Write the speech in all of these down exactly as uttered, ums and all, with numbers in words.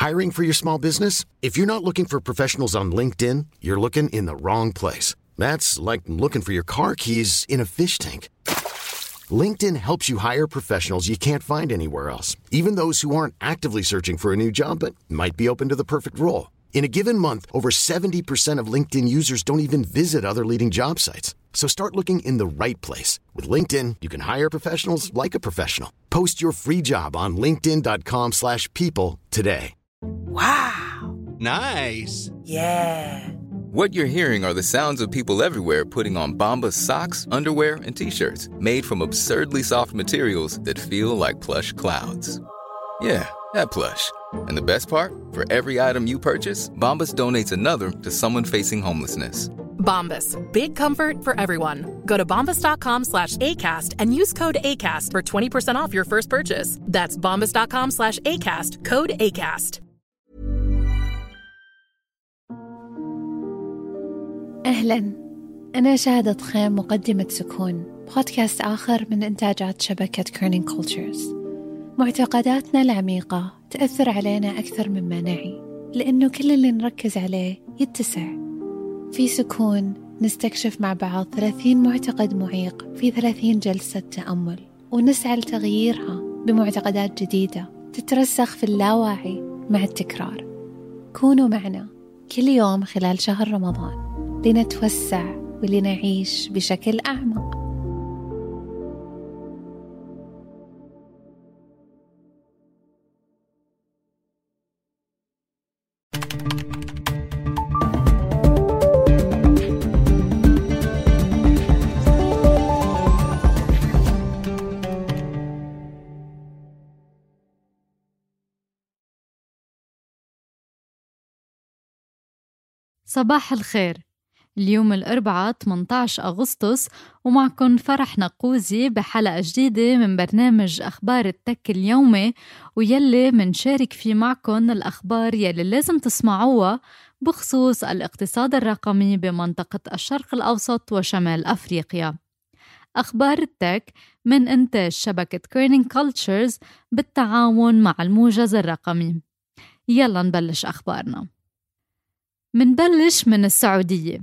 Hiring for your small business? If you're not looking for professionals on LinkedIn, you're looking in the wrong place. That's like looking for your car keys in a fish tank. LinkedIn helps you hire professionals you can't find anywhere else, even those who aren't actively searching for a new job but might be open to the perfect role. In a given month, over seventy percent of LinkedIn users don't even visit other leading job sites. So start looking in the right place. With LinkedIn, you can hire professionals like a professional. Post your free job on linkedin dot com slash people today. Wow. Nice. Yeah. What you're hearing are the sounds of people everywhere putting on Bombas socks, underwear, and T-shirts made from absurdly soft materials that feel like plush clouds. Yeah, that plush. And the best part? For every item you purchase, Bombas donates another to someone facing homelessness. Bombas. Big comfort for everyone. Go to bombas dot com slash ACAST and use code ACAST for twenty percent off your first purchase. That's bombas dot com slash ACAST. Code ACAST. أهلاً، أنا شاهدة خيم، مقدمة سكون، بودكاست آخر من إنتاجات شبكة كيرنينج كولتشرز. معتقداتنا العميقة تأثر علينا أكثر مما نعي، لأنه كل اللي نركز عليه يتسع. في سكون نستكشف مع بعض ثلاثين معتقد معيق في ثلاثين جلسة تأمل، ونسعى لتغييرها بمعتقدات جديدة تترسخ في اللاواعي مع التكرار. كونوا معنا كل يوم خلال شهر رمضان لنتوسع ولنعيش بشكل أعمق. صباح الخير. اليوم الأربعاء ثمانية عشر أغسطس، ومعكم فرح نقوزي بحلقة جديدة من برنامج أخبار التك اليومي، ويلي منشارك فيه معكم الأخبار يلي لازم تسمعوها بخصوص الاقتصاد الرقمي بمنطقة الشرق الأوسط وشمال أفريقيا. أخبار التك من إنتاج شبكة كيرنينج كولتشرز بالتعاون مع الموجز الرقمي. يلا نبلش أخبارنا. منبلش من السعودية.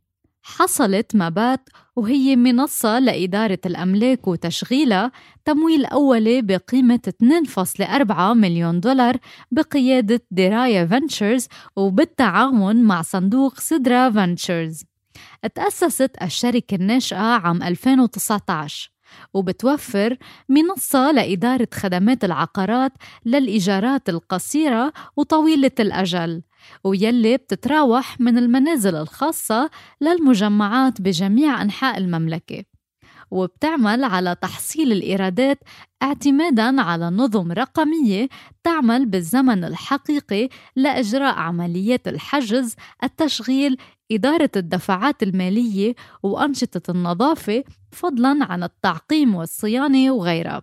حصلت مابات، وهي منصة لإدارة الأملاك وتشغيلها، تمويل أولي بقيمة اثنين فاصلة أربعة مليون دولار بقيادة دراية فنتشرز وبالتعاون مع صندوق سدرا فنتشرز. تأسست الشركة الناشئة عام ألفين وتسعة عشر، وبتوفر منصة لإدارة خدمات العقارات للإيجارات القصيرة وطويلة الأجل، ويلي بتتراوح من المنازل الخاصة للمجمعات بجميع أنحاء المملكة، وبتعمل على تحصيل الإيرادات اعتماداً على نظم رقمية تعمل بالزمن الحقيقي لإجراء عمليات الحجز، التشغيل، إدارة الدفعات المالية وأنشطة النظافة، فضلاً عن التعقيم والصيانة وغيرها.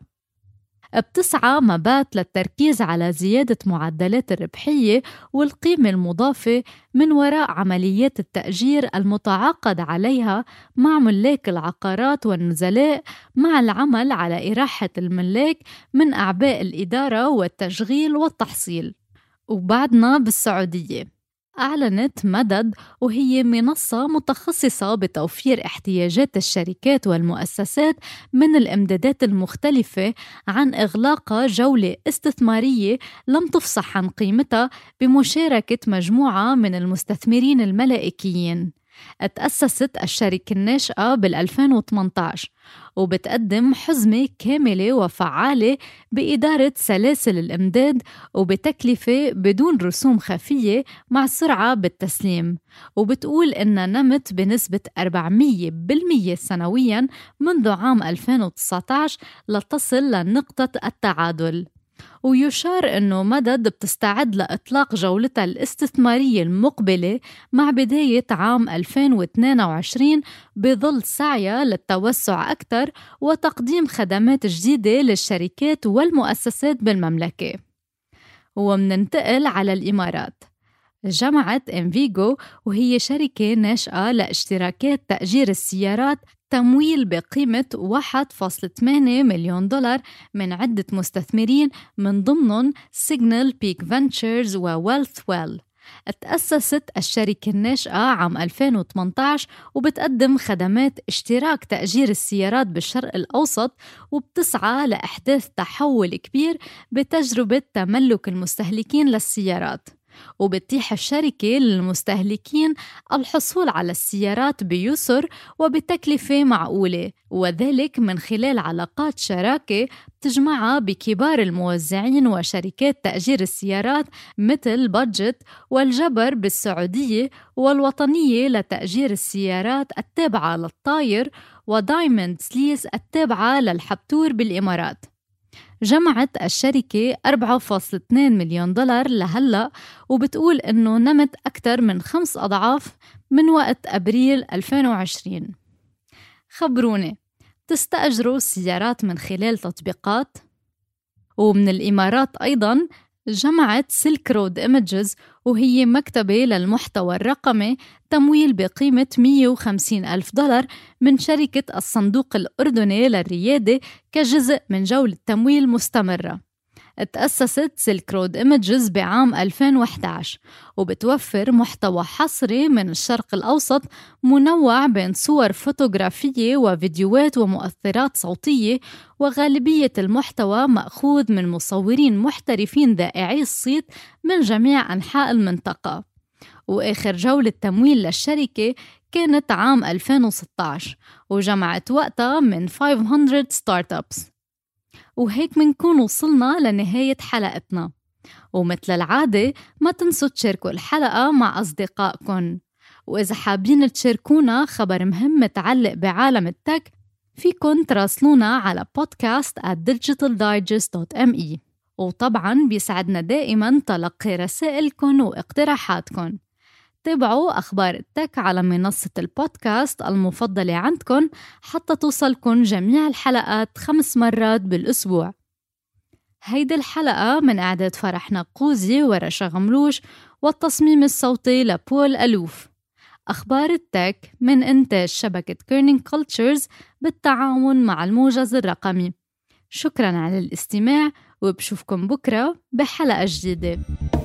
بتسعى مابات للتركيز على زيادة معدلات الربحية والقيمة المضافة من وراء عمليات التأجير المتعاقد عليها مع ملاك العقارات والنزلاء، مع العمل على إراحة الملاك من أعباء الإدارة والتشغيل والتحصيل. وبعدنا بالسعودية، أعلنت مدد، وهي منصة متخصصة بتوفير احتياجات الشركات والمؤسسات من الإمدادات المختلفة، عن إغلاق جولة استثمارية لم تفصح عن قيمتها بمشاركة مجموعة من المستثمرين الملائكيين. تأسست الشركة الناشئة بالألفين وثمانية عشر، وبتقدم حزمة كاملة وفعالة بإدارة سلاسل الإمداد وبتكلفة بدون رسوم خفية مع سرعة بالتسليم، وبتقول إنها نمت بنسبة أربعمية بالمية سنوياً منذ عام ألفين وتسعة عشر لتصل لنقطة التعادل. ويشار أنه مدد بتستعد لإطلاق جولتها الاستثمارية المقبلة مع بداية عام ألفين واثنين وعشرين، بظل سعيها للتوسع أكثر وتقديم خدمات جديدة للشركات والمؤسسات بالمملكة. ومننتقل على الإمارات. جمعت إنفيغو، وهي شركة ناشئة لاشتراكات تأجير السيارات، تمويل بقيمة واحد فاصلة ثمانية مليون دولار من عدة مستثمرين من ضمنهم سيجنال بيك فنتشرز وويلث ويل. تأسست الشركة الناشئة عام ألفين وثمانية عشر وبتقدم خدمات اشتراك تأجير السيارات بالشرق الأوسط، وبتسعى لإحداث تحول كبير بتجربة تملك المستهلكين للسيارات. وبتتيح الشركة للمستهلكين الحصول على السيارات بيسر وبتكلفة معقولة، وذلك من خلال علاقات شراكة بتجمعها بكبار الموزعين وشركات تأجير السيارات مثل بادجت والجبر بالسعودية والوطنية لتأجير السيارات التابعة للطاير ودايموند سليس التابعة للحبتور بالإمارات. جمعت الشركة أربعة فاصلة اثنين مليون دولار لهلأ، وبتقول إنه نمت أكثر من خمس أضعاف من وقت أبريل ألفين وعشرين. خبروني، تستأجروا السيارات من خلال تطبيقات؟ ومن الإمارات أيضاً جمعت سيلك رود إيميجز، وهي مكتبة للمحتوى الرقمي، تمويل بقيمة مئة وخمسين ألف دولار من شركة الصندوق الأردني للريادة كجزء من جولة تمويل مستمرة. تأسست سيلك رود إيميجز بعام ألفين وإحدى عشر، وبتوفر محتوى حصري من الشرق الأوسط منوع بين صور فوتوغرافية وفيديوهات ومؤثرات صوتية، وغالبية المحتوى مأخوذ من مصورين محترفين ذائعي الصيت من جميع أنحاء المنطقة. وآخر جولة تمويل للشركة كانت عام ألفين وستة عشر، وجمعت وقتها من خمسمية ستارت أبس. وهيك منكون وصلنا لنهاية حلقتنا، ومثل العادة ما تنسوا تشاركوا الحلقة مع أصدقائكم، وإذا حابين تشاركونا خبر مهم متعلق بعالم التك فيكن تراسلونا على podcast at digital digest dot m e. وطبعاً بيسعدنا دائماً تلقي رسائلكم واقتراحاتكم. تابعوا أخبار التك على منصة البودكاست المفضلة عندكم حتى توصلكم جميع الحلقات خمس مرات بالأسبوع. هيدي الحلقة من إعداد فرح نقوزي ورشا غمروش، والتصميم الصوتي لبول ألوف. أخبار التك من إنتاج شبكة كيرنينج كولتشرز بالتعاون مع الموجز الرقمي. شكراً على الاستماع، وبشوفكم بكرة بحلقة جديدة.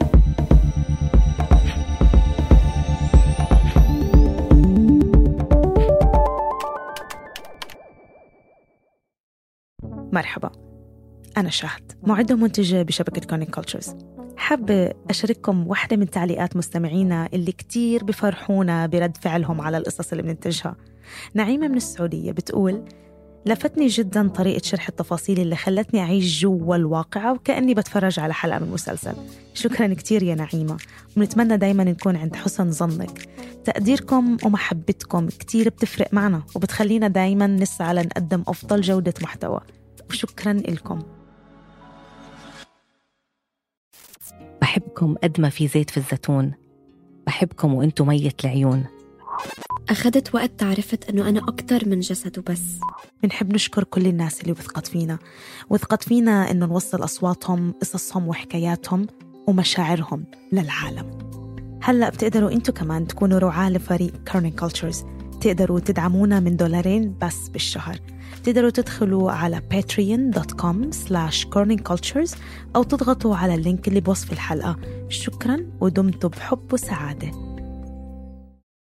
مرحبا، أنا شهد، معدة ومنتجة بشبكة كيرنينج كولتشرز. حابة أشارككم واحدة من تعليقات مستمعينا اللي كتير بفرحونا برد فعلهم على القصص اللي بننتجها. نعيمة من السعودية بتقول: لفتني جدا طريقة شرح التفاصيل اللي خلتني أعيش جوا الواقعة وكأني بتفرج على حلقة من مسلسل. شكرا كتير يا نعيمة، ونتمنى دايما نكون عند حسن ظنك. تقديركم ومحبتكم كتير بتفرق معنا وبتخلينا دايما نسعى لنقدم أفضل جودة محتوى، وشكرا لكم. بحبكم قد ما في زيت في الزيتون، بحبكم وانتو مية العيون. أخذت وقت تعرفت أنه أنا أكتر من جسد وبس. بنحب نشكر كل الناس اللي وثقت فينا وثقت فينا أنه نوصل أصواتهم، قصصهم وحكاياتهم ومشاعرهم للعالم. هلأ بتقدروا أنتو كمان تكونوا رعاة لفريق كيرنينج كولتشرز. تقدروا تدعمونا من دولارين بس بالشهر. تقدروا تدخلوا على patreon dot com slash kerning cultures أو تضغطوا على اللينك اللي بوصف الحلقة. شكراً ودمتم بحب وسعادة.